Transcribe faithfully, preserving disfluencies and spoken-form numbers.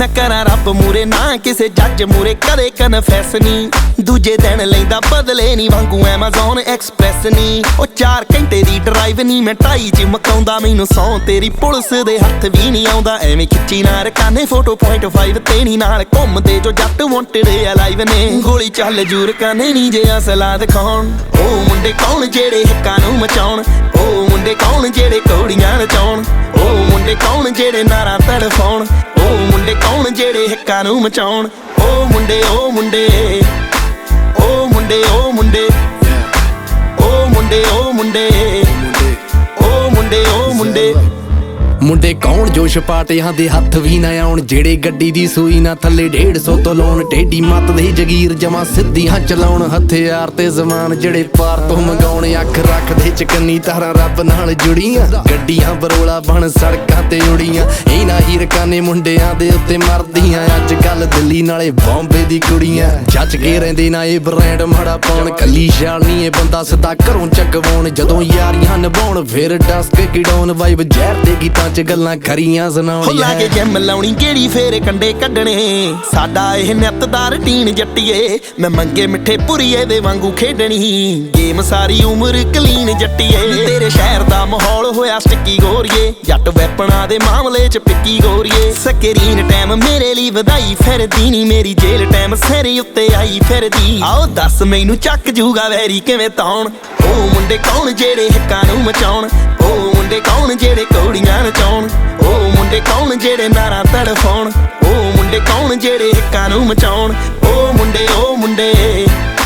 मैं करा रब मूरे ना किसे जज मूरे करे कन्फेस नी दूजे दिन लैंदा बदले नी वांगू एमेज़ॉन एक्सप्रैस नी ओ चार घंटे दी ड्राइव नी मैं ढाई च मकाउंदा मैनू सौ तेरी पुलिस दे हत्थ भी नहीं आउंदा एवें खिच्ची ना रकाने फोटो पॉइंट फाइव तेनी नाल घुमदे जो जट वांटेड अलाइव ने गोली चल जूर काने नी जे असला दिखाउण ओ मुंडे कौन जेड़े हिक्कां नूं मचाउण ओ मुंडे कौन जेड़े कौड़ियां नचाउण ओ मुंडे कौन जेड़े नारा तड़फाउण ओ मुंडे कौन जेड़े हिक्कां नूं मचाउण ओ मुंडे ओ मुंडे ओ मुंडे ओ मुंडे ओ मुंडे ओ मुंडे ओ मुंडे ओ मुंडे ਮੁੰਡੇ ਕੌਣ ਜੋ ਛਪਾਟਿਆਂ ਦੇ ਹੱਥ ਵੀ ਨਾ ਆਉਣ ਜਿਹੜੇ ਗੱਡੀ ਦੀ ਸੂਈ ਨਾ ਥੱਲੇ ਡੇਢ ਸੌ ਤੋਂ ਲਾਉਣ ਟੇਢੀ ਮੱਤ ਦੇ ਜਗੀਰ ਜਮਾ ਸਿੱਧੀਆਂ ਚਲਾਉਣ ਹਥਿਆਰ ਤੇ ਜ਼ਮਾਨ ਜਿਹੜੇ ਪਾਰ ਤੋਂ ਮੰਗਾਉਣ ਅੱਖ ਰੱਖਦੇ ਚਕੰਨੀ ਤਾਰਾਂ ਰੱਬ ਨਾਲ ਜੁੜੀਆਂ ਗੱਡੀਆਂ ਬਰੋਲਾ ਬਣ ਸੜਕਾਂ ਤੇ ਉੜੀਆਂ ਇਹਨਾਂ ਹੀ ਰਕਾਨੇ ਮੁੰਡਿਆਂ ਦੇ ਉੱਤੇ ਮਰਦੀਆਂ ਅੱਜ ਕੱਲ ਦਿੱਲੀ ਨਾਲੇ ਬੰਬੇ ਦੀ ਕੁੜੀਆਂ ਜੱਜ ਕੇ ਰਹਿੰਦੇ ਨਾ ਇਹ ਬ੍ਰਾਂਡ ਮਾੜਾ ਪਾਉਣ ਕੱਲੀ ਸ਼ਾਲ ਨਹੀਂ ਇਹ ਬੰਦਾ ਸਿੱਧਾ ਘਰੋਂ ਚੱਕਵਾਉਣ ਜਦੋਂ ਯਾਰੀਆਂ ਨਿਭਾਉਣ ਫਿਰ ਡਸਕ ਕਿਡਾਉਣ ਵਾਈਬ ਜ਼ਹਿਰ ਦੇ ਗੀਤਾਂ च गल्लां खरियां सुनाउणी ला के जिम लाउणी केड़ी फेरे कंडे कड्डणे साडा इह नित दा रूटीन जट्टिए मैं मंगे मिठे पुरीए दे वांगू खेडणी गेम सारी उम्र कलीन जट्टिए तेरे शहर दा माहौल होया स्टिकी गोरिए जट वैपना दे मामले च पिक्की गोरिए स्क्रीन टाइम मेरे लिए वधाई फिरदी नी मेरी जेल टाइम सिर उत्ते आई फिरदी आओ दस मैनू चक जूगा वैरी किवें ताउण ओ मुंडे कौन जेड़े हिक्कां नूं मचाउण ओ मुंडे कौन जेड़े कौड़ियां नचाउण ओ मुंडे कौन जेड़े नारा तड़फाउण ओ मुंडे कौन जेड़े हिक्कां नूं मचाउण ओ मुंडे ओ मुंडे